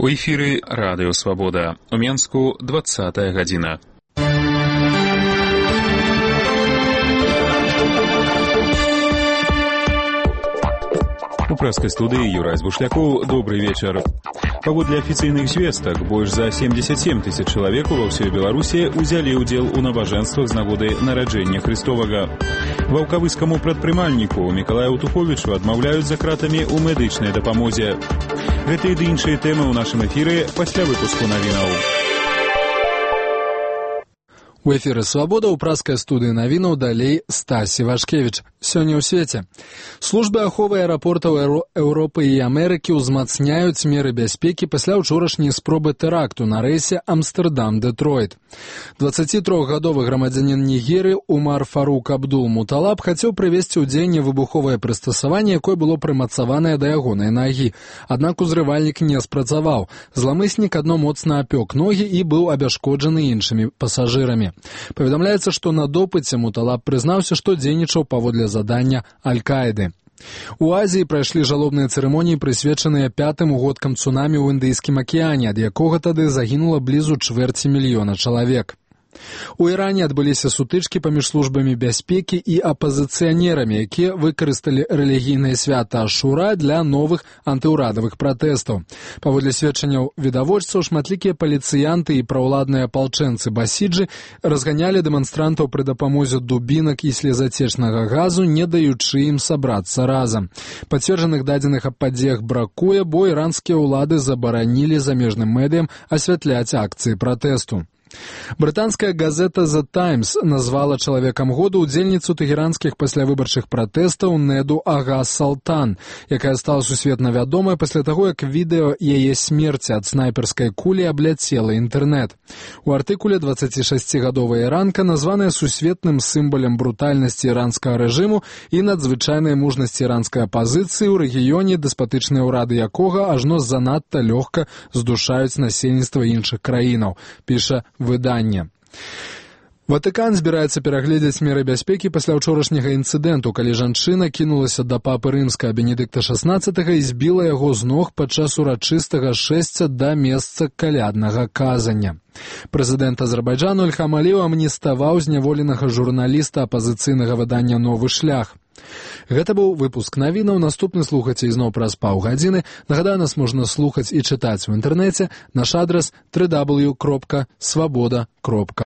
У эфіры Радыё Свабода. У Менску 20-я гадзіна. У прэскай студыі Юрай Збушлякоў. Добрый вечар. Паводле афіцыйных звестак, больш за 77 тысяч чалавек ува ўсёй Беларусі ўзялі ўдзел у набажэнствах з нагоды нараджэння Христовага. Ваўкавыскаму прадпрымальніку Мікалаю Туховічу адмаўляюць за кратамі ў медычнай дапамозе. Гэтыя ды іншыя тэмы ў нашым эфіры пасля выпуску навінаў. У эфіры «Свабода» ў праскай студыі навінаў далей Стасі Вашкевіч. Сёння ў свеце. Службы аховы аэрапортаў Еўропы і Амерыкі ўзмацняюць меры бяспекі пасля ўчорашняй спробы тэракту на рэйсе Амстэрдам-Дэтройт. 23-гадовы грамадзянін Нігерыі Умар Фарук Абдул-Муталаб хацеў прывесці ў дзеянне выбуховае прыстасаванне, якое было прымацаванае да ягонай нагі. Аднак узрывальнік не спрацаваў. Зламыснік адно моцна апёк ногі і быў абяшкоджаны іншымі пасажырамі. Паведамляецца, што на допыце Муталаб прызнаўся, што дзейнічаў паводле задання Аль-Каіды. У Азіі прайшлі жалобныя цырымоніі, прысвечаныя 5-м угодкам цунамі ў Індыйскім акіяне, ад якога тады загінула блізу 250 000 чалавек. У Іране адбыліся сутычкі паміж службамі бяспекі і апазіцыянерамі, якія выкарысталі рэлігійнае свята Ашура для новых антыўрадавых пратэстаў. Паводле сведчанняў відавочцаў, шматлікія паліцыянты і праўладныя апалчэнцы басіджы разганялі дэманстрантаў пры дапамозе дубінак і слезацечнага газу, не даючы ім сабрацца разам. Пацверджаных дадзеных аб падзеях бракуе, бо іранскія ўлады забаранілі замежным медыям асвятляць акцыі пратэсту. Брытанская газета «The Times» назвала чалавекам года удзельніцу тэхеранскіх паслявыбарчых пратэстаў Неду Ага Салтан, якая стала сусветна вядомая пасля таго, як відэо яе смерці ад снайперскай кулі абляцела інтэрнэт. У артыкуле 26-гадовая іранка названая сусветным сімвалам брутальнасці іранскага рэжыму і надзвычайнай мужнасці іранскай апазіцыі ў рэгіёне, дэспатычныя ўрады якога ажно занадта лёгка здушаюць насельніцтва іншых краінаў, піша выданне. Ватыкан збіраецца перагледзець меры бяспекі пасля ўчорашняга інцыдэнту, калі жанчына кінулася да папы рымскага Бенедыкта XVI і збіла яго з ног падчас урачыстага шэсця да месца каляднага казання. Прэзідэнт Азербайджану Ільхам Аліеў амніставаў зняволенага журналіста апазіцыйнага выдання «Новы шлях». Гэта быў выпуск навінаў. Наступны слухаце ізноў праз паўгадзіны. Нагадаю, нас можна слухаць і чытаць у інтэрнэце. Наш адрас www.swaboda.org.